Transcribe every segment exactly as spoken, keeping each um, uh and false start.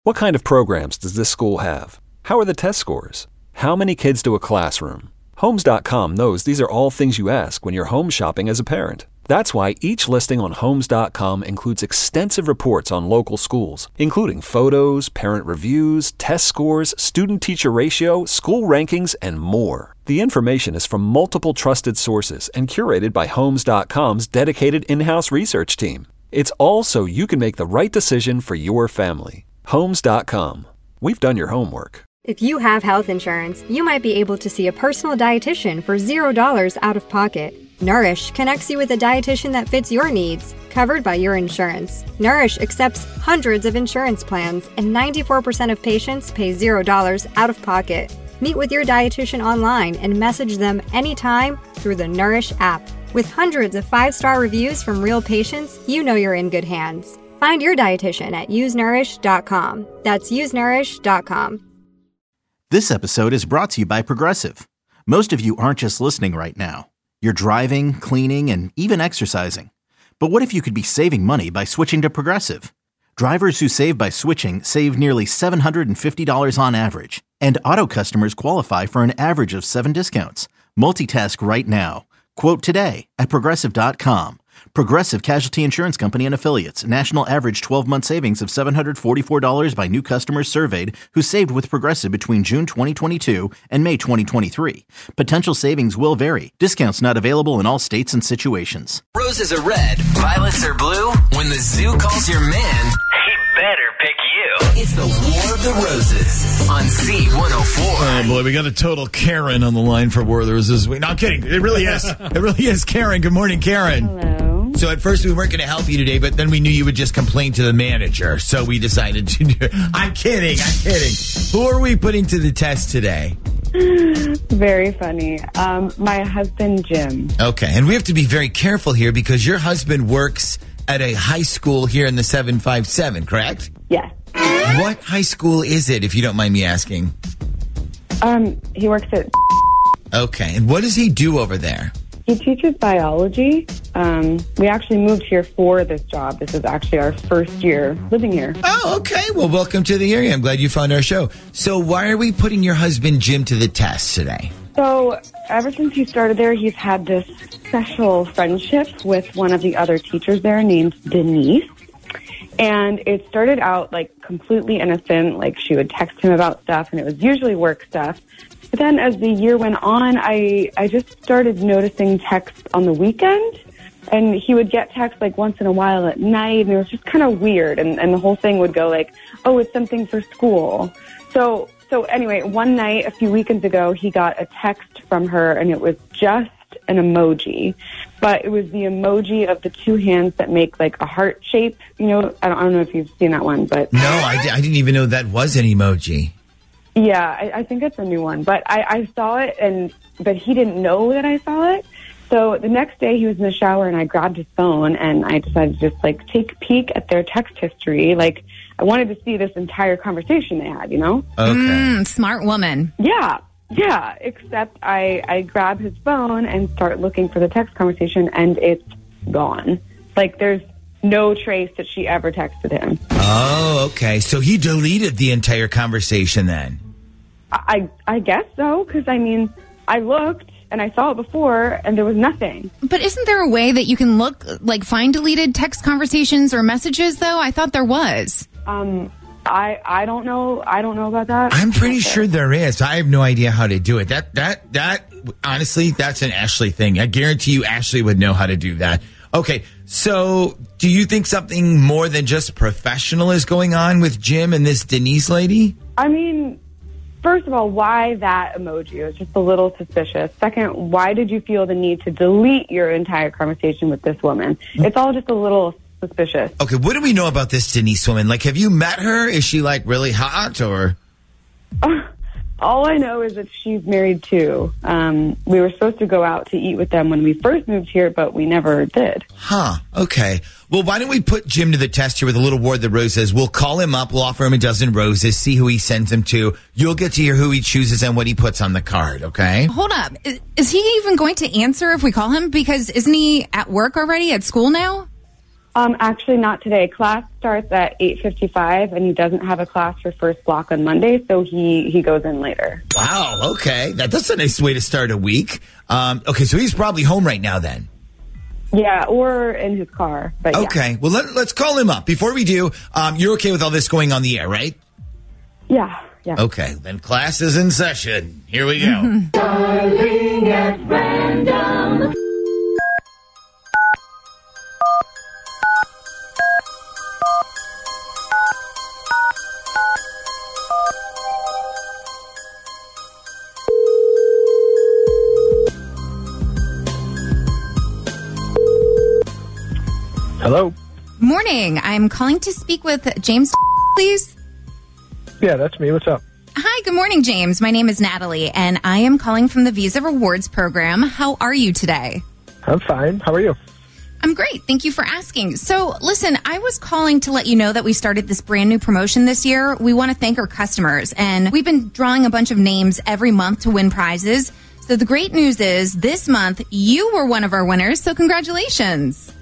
What kind of programs does this school have? How are the test scores? How many kids do a classroom? Homes dot com knows these are all things you ask when you're home shopping as a parent. That's why each listing on Homes dot com includes extensive reports on local schools, including photos, parent reviews, test scores, student-teacher ratio, school rankings, and more. The information is from multiple trusted sources and curated by Homes dot com's dedicated in-house research team. It's all so you can make the right decision for your family. Homes dot com. We've done your homework. If you have health insurance, you might be able to see a personal dietitian for zero dollars out of pocket. Nourish connects you with a dietitian that fits your needs, covered by your insurance. Nourish accepts hundreds of insurance plans, and ninety-four percent of patients pay zero dollars out of pocket. Meet with your dietitian online and message them anytime through the Nourish app. With hundreds of five-star reviews from real patients, you know you're in good hands. Find your dietitian at use nourish dot com. That's use nourish dot com. This episode is brought to you by Progressive. Most of you aren't just listening right now. You're driving, cleaning, and even exercising. But what if you could be saving money by switching to Progressive? Drivers who save by switching save nearly seven hundred fifty dollars on average. And auto customers qualify for an average of seven discounts. Multitask right now. Quote today at Progressive dot com. Progressive Casualty Insurance Company and Affiliates. National average twelve-month savings of seven hundred forty-four dollars by new customers surveyed who saved with Progressive between June twenty twenty-two and May twenty twenty-three. Potential savings will vary. Discounts not available in all states and situations. Roses are red, violets are blue. When the zoo calls your man, he better pick you. It's the War of the Roses on Z one oh four. Oh, boy, we got a total Karen on the line for War of the Roses. No, I'm kidding. It really is. It really is Karen. Good morning, Karen. Hello. So at first we weren't going to help you today, but then we knew you would just complain to the manager. So we decided to do it. I'm kidding. I'm kidding. Who are we putting to the test today? Very funny. Um, my husband, Jim. Okay. And we have to be very careful here because your husband works at a high school here in the seven five seven, correct? Yes. What high school is it, if you don't mind me asking? Um, he works at... Okay. And what does he do over there? He teaches biology. Um, we actually moved here for this job. This is actually our first year living here. Oh, okay. Well, welcome to the area. I'm glad you found our show. So why are we putting your husband, Jim, to the test today? So ever since he started there, he's had this special friendship with one of the other teachers there named Denise. And it started out like completely innocent, like she would text him about stuff, and it was usually work stuff. But then as the year went on, I, I just started noticing texts on the weekend, and he would get texts like once in a while at night, and it was just kind of weird. And, and the whole thing would go like, oh, it's something for school. So, so anyway, one night a few weekends ago, he got a text from her, and it was just an emoji, but it was the emoji of the two hands that make like a heart shape. You know, I don't, I don't know if you've seen that one, but no, I, I didn't even know that was an emoji. Yeah, I, I think it's a new one, but I, I saw it, and but he didn't know that I saw it. So the next day he was in the shower, and I grabbed his phone, and I decided to just like take a peek at their text history. Like I wanted to see this entire conversation they had, you know? Okay. Mm, smart woman. Yeah. Yeah, except I, I grab his phone and start looking for the text conversation, and it's gone. Like, there's no trace that she ever texted him. Oh, okay. So he deleted the entire conversation then? I, I guess so, because, I mean, I looked, and I saw it before, and there was nothing. But isn't there a way that you can look, like, find deleted text conversations or messages, though? I thought there was. Um... I, I don't know. I don't know about that. I'm pretty sure there is. I have no idea how to do it. That, that, that, honestly, that's an Ashley thing. I guarantee you Ashley would know how to do that. Okay. So do you think something more than just professional is going on with Jim and this Denise lady? I mean, first of all, why that emoji? It was just a little suspicious. Second, why did you feel the need to delete your entire conversation with this woman? It's all just a little suspicious. Okay, what do we know about this Denise woman? Like, have you met her? Is she, like, really hot, or? Uh, all I know is that she's married, too. Um, we were supposed to go out to eat with them when we first moved here, but we never did. Huh, okay. Well, why don't we put Jim to the test here with a little War of the Roses? We'll call him up, we'll offer him a dozen roses, see who he sends them to. You'll get to hear who he chooses and what he puts on the card, okay? Hold up. Is, is he even going to answer if we call him? Because isn't he at work already, at school now? Um, actually, not today. Class starts at eight fifty-five, and he doesn't have a class for first block on Monday, so he, he goes in later. Wow, okay. That, that's a nice way to start a week. Um, okay, so he's probably home right now then. Yeah, or in his car. But okay, yeah. well, let, let's call him up. Before we do, um, you're okay with all this going on the air, right? Yeah, yeah. Okay, then class is in session. Here we go. Darling at random. Hello. Morning. I'm calling to speak with James, please. Yeah, that's me. What's up? Hi, good morning, James. My name is Natalie, and I am calling from the Visa Rewards program. How are you today? I'm fine. How are you? I'm great. Thank you for asking. So, listen, I was calling to let you know that we started this brand new promotion this year. We want to thank our customers, and we've been drawing a bunch of names every month to win prizes. So the great news is this month you were one of our winners, so congratulations.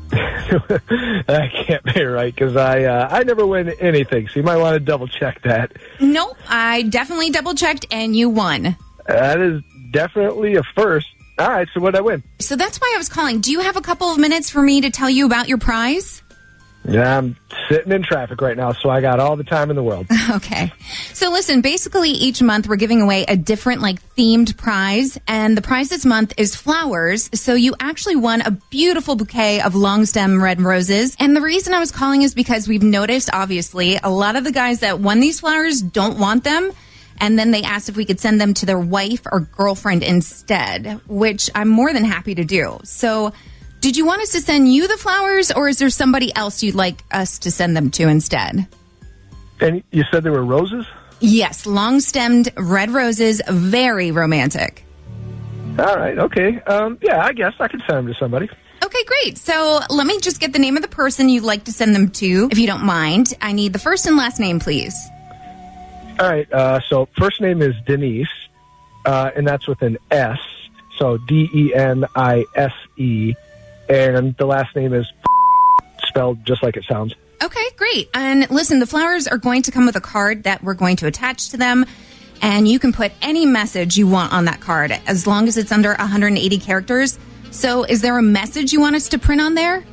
That can't be right because I uh, I never win anything, so you might want to double check that. Nope, I definitely double checked and you won. That is definitely a first. All right, so what did I win? So that's why I was calling. Do you have a couple of minutes for me to tell you about your prize? Yeah, I'm sitting in traffic right now, so I got all the time in the world. Okay. So listen, basically each month we're giving away a different like themed prize, and the prize this month is flowers. So you actually won a beautiful bouquet of long stem red roses. And the reason I was calling is because we've noticed, obviously, a lot of the guys that won these flowers don't want them. And then they asked if we could send them to their wife or girlfriend instead, which I'm more than happy to do. So did you want us to send you the flowers, or is there somebody else you'd like us to send them to instead? And you said they were roses? Yes, long-stemmed red roses, very romantic. All right, okay. Um, yeah, I guess I could send them to somebody. Okay, great. So let me just get the name of the person you'd like to send them to, if you don't mind. I need the first and last name, please. All right, uh, so first name is Denise, uh, and that's with an S, so D E N I S E. And the last name is spelled just like it sounds. Okay, great. And listen, the flowers are going to come with a card that we're going to attach to them. And you can put any message you want on that card, as long as it's under one hundred eighty characters. So is there a message you want us to print on there?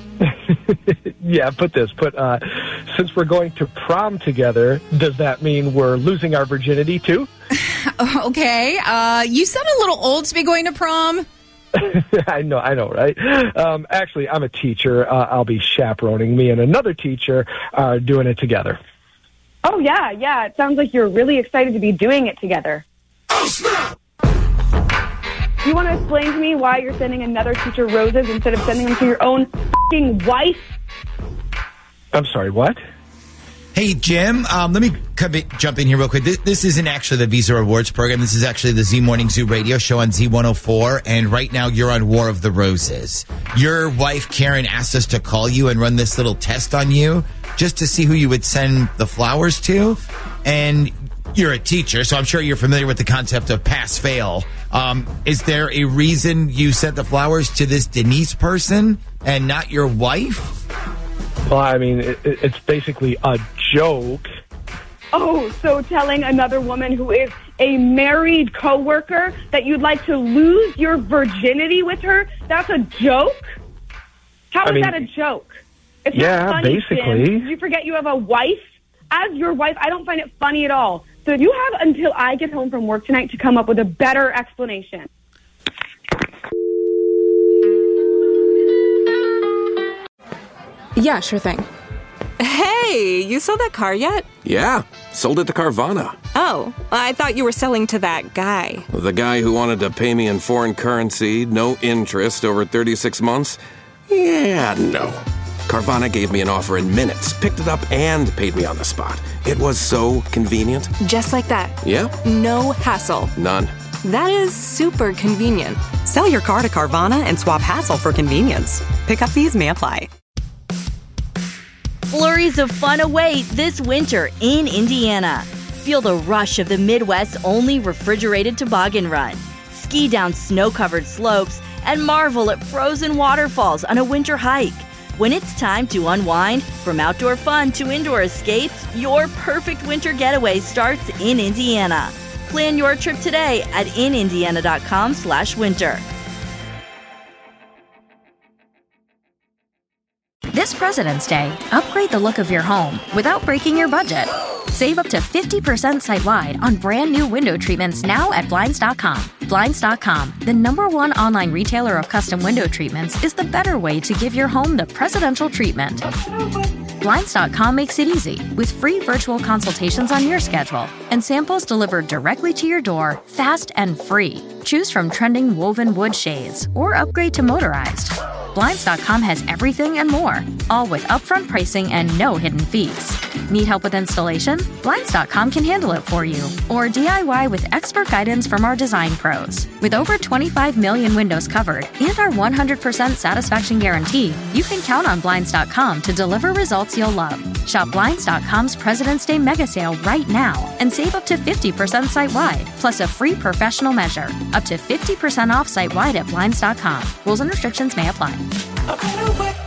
Yeah, put this. Put, uh, since we're going to prom together, does that mean we're losing our virginity too? Okay. Uh, you sound a little old to be going to prom. I know, I know, right? Um, actually, I'm a teacher. Uh, I'll be chaperoning. Me and another teacher are doing it together. Oh, yeah, yeah. It sounds like you're really excited to be doing it together. Oh, snap! You want to explain to me why you're sending another teacher roses instead of sending them to your own f***ing wife? I'm sorry, what? Hey, Jim, um, let me come in, jump in here real quick. This, this isn't actually the Visa Rewards program. This is actually the Z Morning Zoo radio show on Z one oh four. And right now you're on War of the Roses. Your wife, Karen, asked us to call you and run this little test on you just to see who you would send the flowers to. And you're a teacher, so I'm sure you're familiar with the concept of pass-fail. Um, is there a reason you sent the flowers to this Denise person and not your wife? Well, I mean, it, it's basically a joke. Oh, so telling another woman who is a married coworker that you'd like to lose your virginity with her, that's a joke? How I is mean, that a joke? It's yeah, not funny, basically. Jim. Did you forget you have a wife? As your wife, I don't find it funny at all. So you have until I get home from work tonight to come up with a better explanation. Yeah, sure thing. Hey, you sold that car yet? Yeah, sold it to Carvana. Oh, I thought you were selling to that guy. The guy who wanted to pay me in foreign currency, no interest, over thirty-six months? Yeah, no. Carvana gave me an offer in minutes, picked it up, and paid me on the spot. It was so convenient. Just like that. Yeah. No hassle. None. That is super convenient. Sell your car to Carvana and swap hassle for convenience. Pickup fees may apply. Flurries of fun await this winter in Indiana. Feel the rush of the Midwest's only refrigerated toboggan run. Ski down snow-covered slopes and marvel at frozen waterfalls on a winter hike. When it's time to unwind, from outdoor fun to indoor escapes, your perfect winter getaway starts in Indiana. Plan your trip today at inindiana.com slash winter. This President's Day, upgrade the look of your home without breaking your budget. Save up to fifty percent site-wide on brand new window treatments now at Blinds dot com. Blinds dot com, the number one online retailer of custom window treatments, is the better way to give your home the presidential treatment. Blinds dot com makes it easy with free virtual consultations on your schedule and samples delivered directly to your door, fast and free. Choose from trending woven wood shades or upgrade to motorized. Blinds dot com has everything and more, all with upfront pricing and no hidden fees. Need help with installation? Blinds dot com can handle it for you. Or D I Y with expert guidance from our design pros. With over twenty-five million windows covered and our one hundred percent satisfaction guarantee, you can count on Blinds dot com to deliver results you'll love. Shop Blinds dot com's President's Day mega sale right now and save up to fifty percent site-wide, plus a free professional measure. Up to fifty percent off site-wide at Blinds dot com. Rules and restrictions may apply.